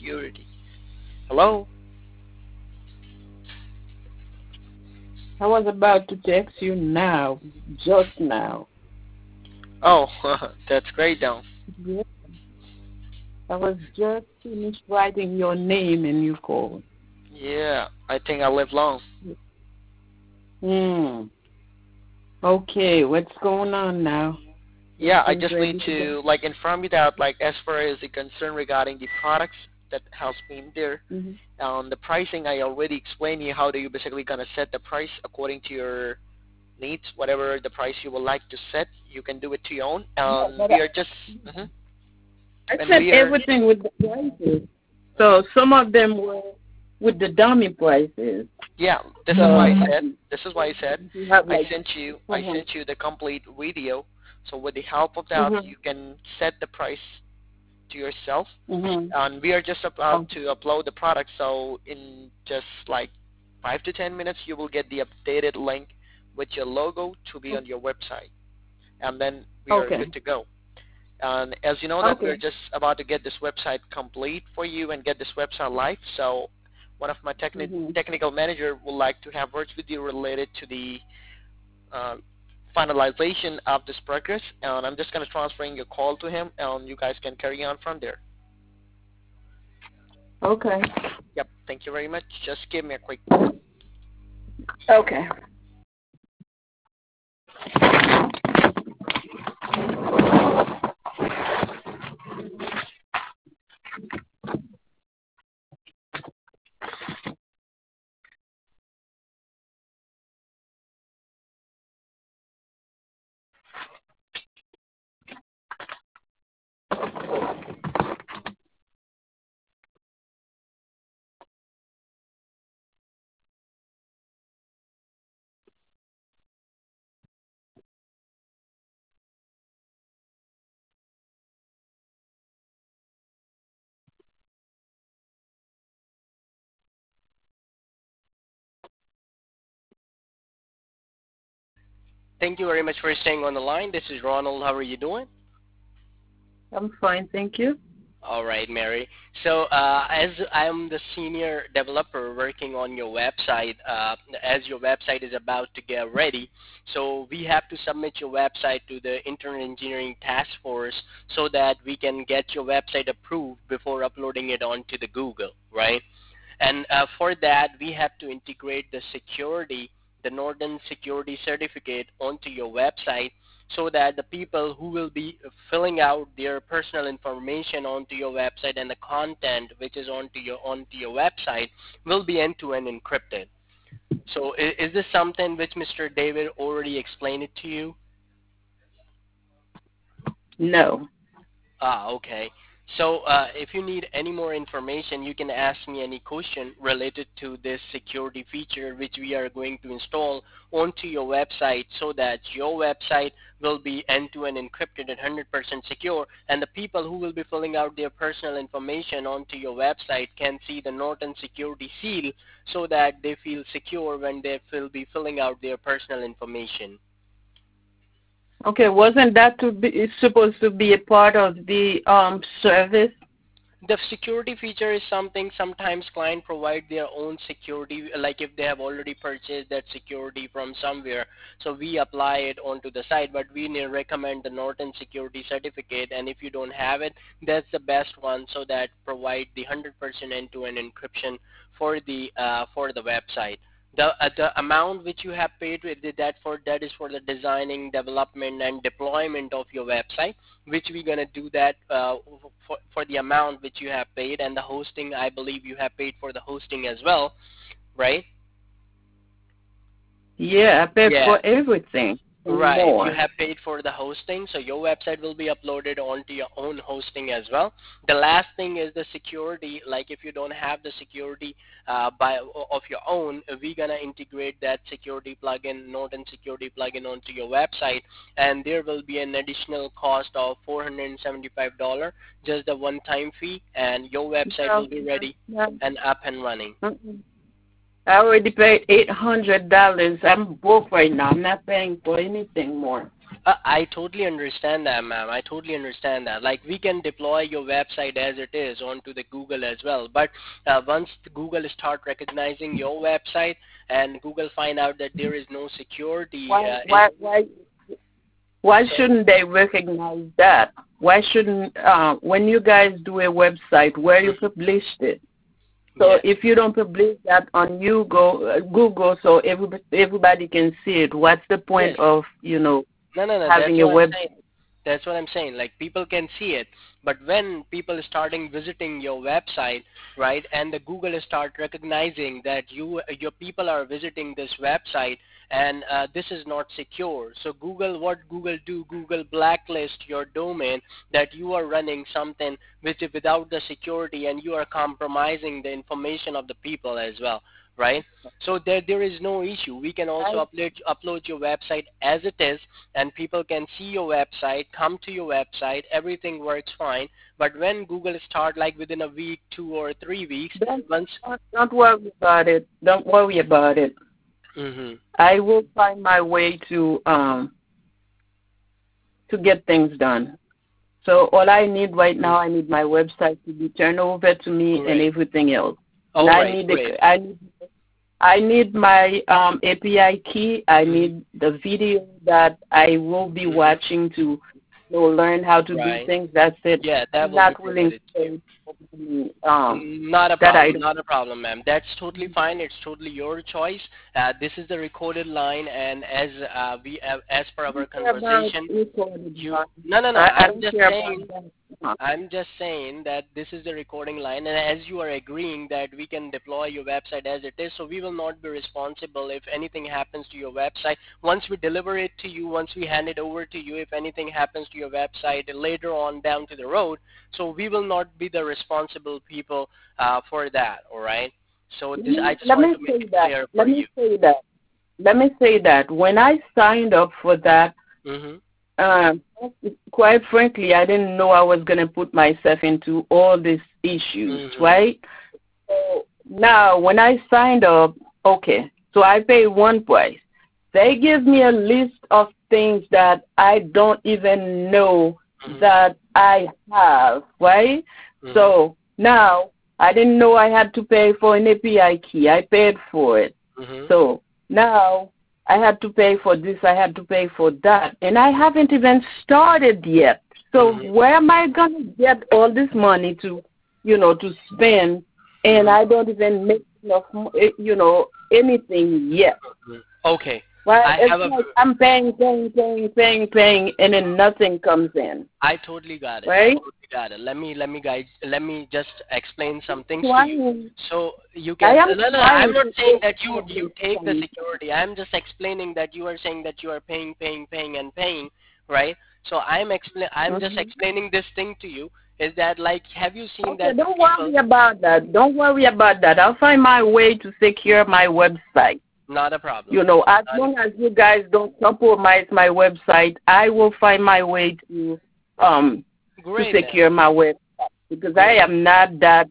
security. Hello? I was about to text you now, just now. Oh, that's great, though. Yeah. I was just finished writing your name and you called. Yeah, I think I live long. Hmm. Okay, what's going on now? Yeah, I Everything's just need ready to go? to inform you that as far as the concern regarding the products that has been there, Mm-hmm. the pricing I already explained you how do you basically gonna set the price according to your needs, whatever the price you would like to set, you can do it to your own. Yeah, but We are just I and said we are everything with the prices. mhm. So some of them were with the dummy prices. Yeah, this is why So I said. This is why I said you have I like, sent you. I uh-huh, sent you the complete video. So with the help of that, uh-huh, you can set the price to yourself. uh-huh. And we are just about Oh, to upload the product. So in just like 5 to 10 minutes, you will get the updated link with your logo to be on your website, and then we are okay, good to go. And as you know that we're okay. just about to get this website complete for you and get this website live. So one of my Mm-hmm. technical manager would like to have words with you related to the uh, finalization of this progress. And I'm just going to transferring your call to him, and you guys can carry on from there. Okay. Yep. Thank you very much. Just give me a quick moment. Okay. Thank you very much for staying on the line. This is Ronald. How are you doing? I'm fine, thank you. All right, Mary. So, as I'm the senior developer working on your website, as your website is about to get ready, so we have to submit your website to the Internet Engineering Task Force so that we can get your website approved before uploading it onto the Google, right? And for that, we have to integrate the Norton Security Certificate onto your website so that the people who will be filling out their personal information onto your website and the content which is onto your website will be end-to-end encrypted. So is this something which Mr. David already explained it to you? No. Okay. So if you need any more information, you can ask me any question related to this security feature which we are going to install onto your website so that your website will be end-to-end encrypted and 100% secure, and the people who will be filling out their personal information onto your website can see the Norton Security Seal so that they feel secure when they will be filling out their personal information. Okay, wasn't that to be supposed to be a part of the service? The security feature is something sometimes client provide their own security, like if they have already purchased that security from somewhere, so we apply it onto the site, but we recommend the Norton security certificate, and if you don't have it, that's the best one, so that provide the 100% end-to-end encryption for the website. The amount which you have paid with that is for the designing, development, and deployment of your website, which we're gonna do that for the amount which you have paid, and the hosting. I believe you have paid for the hosting as well, right? Yeah, I paid Yeah. for everything and Right. You more. have paid for the hosting, so your website will be uploaded onto your own hosting as well. The last thing is the security. Like if you don't have the security of your own, we're gonna integrate that security plugin, Norton security plugin, onto your website, and there will be an additional cost of $475, just the one-time fee, and your website No, will be ready no, and up and running. mm-mm. I already paid $800. I'm broke right now. I'm not paying for anything more. I totally understand that, ma'am. I totally understand that. Like, we can deploy your website as it is onto the Google as well. But once the Google start recognizing your website and Google find out that there is no security, Why shouldn't they recognize that? Why shouldn't when you guys do a website where you published it? So if you don't publish that on Google, so everybody can see it, what's the point of no, having a website? That's what I'm saying. Like, people can see it, but when people starting visiting your website, right, and the Google start recognizing that your people are visiting this website, and this is not secure. So what Google do? Google blacklist your domain that you are running something which is without the security, and you are compromising the information of the people as well. Right? So there is no issue. We can also upload your website as it is, and people can see your website, come to your website, everything works fine. But when Google start, like within a week, 2 or 3 weeks, don't worry about it. Don't worry about it. Mm-hmm. I will find my way to get things done. So all I need right now, I need my website to be turned over to me and everything else. I need my API key. I need the video that I will be watching to learn how to do things. That's it. Yeah, that will be willing to not a problem, ma'am. That's totally fine. It's totally your choice. This is the recorded line, and as per our conversation, I'm just saying that this is the recording line, and as you are agreeing that we can deploy your website as it is, so we will not be responsible if anything happens to your website. Once we deliver it to you, once we hand it over to you, if anything happens to your website later on down to the road, so we will not be the responsible people for that, all right? So this, I just want to make it clear for you. Let me say that when I signed up for that, quite frankly, I didn't know I was going to put myself into all these issues, right? So now, when I signed up, okay, so I pay one price. They give me a list of things that I don't even know that I have, right? So now, I didn't know I had to pay for an API key. I paid for it. So now, I had to pay for this, I had to pay for that, and I haven't even started yet. So where am I going to get all this money to spend, and I don't even make enough, anything yet. Okay. Right? I'm paying, and then nothing comes in. I totally got it. Right? I totally got it. Let me just explain some things to you. So you can. I'm not saying that you take the security. I'm just explaining that you are saying that you are paying, right? So I'm just explaining this thing to you. Is that, like, have you seen that? Don't worry about that. Don't worry about that. I'll find my way to secure my website. Not a problem. As long as you guys don't compromise my website, I will find my way to secure my website, because I am not that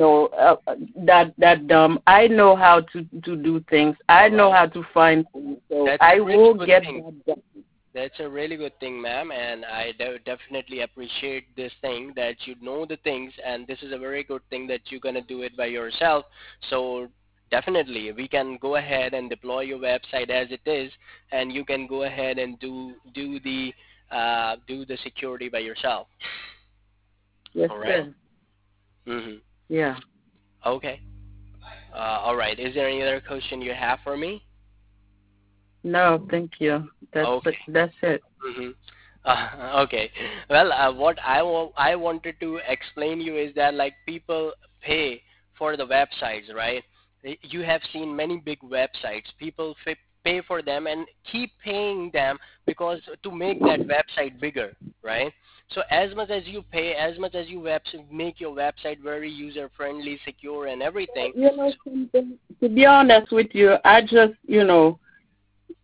that dumb. I know how to do things. I know how to find things. So I will get that done. That's a really good thing, ma'am, and I definitely appreciate this thing that you know the things, and this is a very good thing that you're gonna do it by yourself. So definitely, we can go ahead and deploy your website as it is, and you can go ahead and do the security by yourself. Yes, all right? sir. Yeah. Okay. All right. Is there any other question you have for me? No, thank you. That's it. Okay. Well, what I wanted to explain you is that, like, people pay for the websites, right? You have seen many big websites. People pay for them and keep paying them because to make that website bigger, right? So as much as you pay, as much as you make your website very user-friendly, secure, and everything. To be honest with you, I just,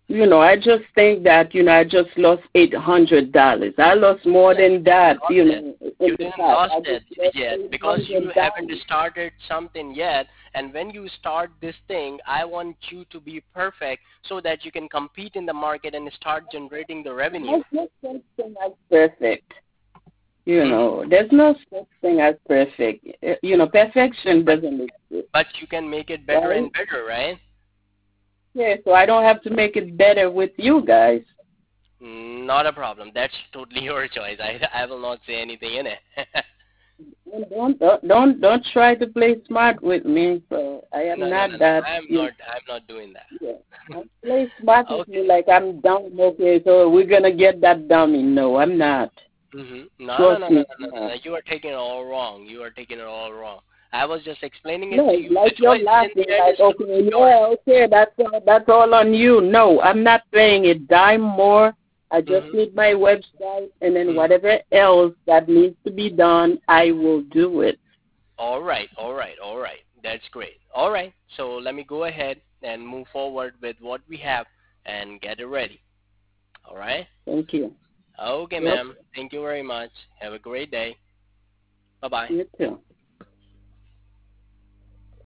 I just think that, I just lost $800. I lost more than that, in You the didn't past. lost I it just lost yet because you haven't $800. started something yet. And when you start this thing, I want you to be perfect so that you can compete in the market and start generating the revenue. There's no such thing as perfect. Mhm. There's no such thing as perfect. Perfection But doesn't exist, but you can make it better right? and better, right? Yeah, so I don't have to make it better with you guys. Not a problem. That's totally your choice. I will not say anything in it. And don't try to play smart with me. So I am No, no, not no, no. that. I'm not doing that. Yeah. Don't play smart with Okay. me like I'm dumb. Okay, so we're gonna get that dummy. No, I'm not. No, no, Trust no, no, me, no, I'm no, no. not. You are taking it all wrong. You are taking it all wrong. I was just explaining it to No, you. The like you're choice in laughing, the end like is okay, totally yours. yeah, okay, that's all on you. No, I'm not paying a dime more. I just Mm-hmm. need my website, and then Mm-hmm. whatever else that needs to be done, I will do it. All right, all right, all right. That's great. All right. So let me go ahead and move forward with what we have and get it ready. All right. Thank you. Okay, Yep. ma'am. Thank you very much. Have a great day. Bye bye. You too.